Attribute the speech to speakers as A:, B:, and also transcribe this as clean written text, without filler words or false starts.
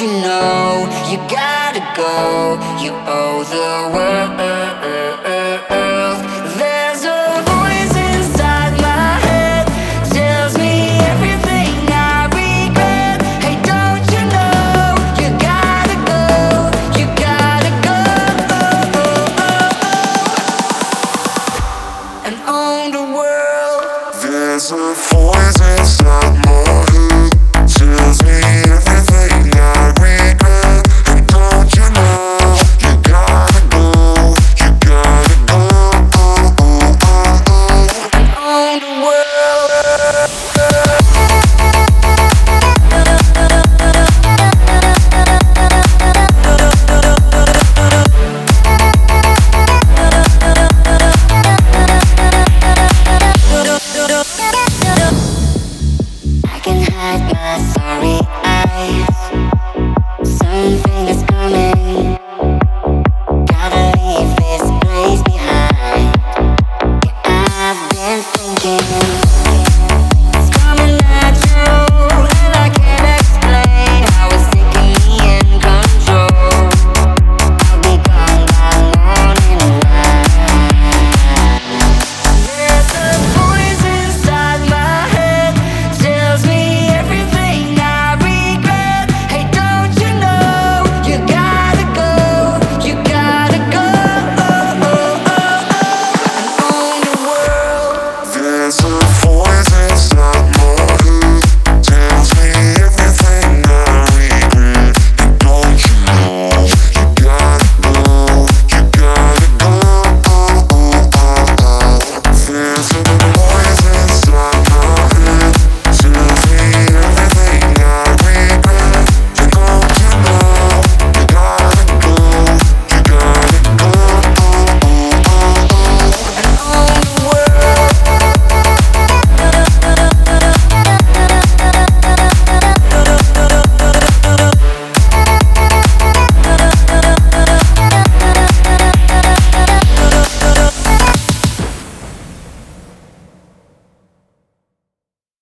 A: you know you gotta go? You owe the world. There's a voice inside my head, tells me everything I regret. Hey, don't you know you gotta go? You gotta go. And own the world.
B: There's a voice inside my head, tells me everything I regret. And don't you know you gotta go? You gotta go.
A: And own the world. I can hide my sorry eyes. Something is coming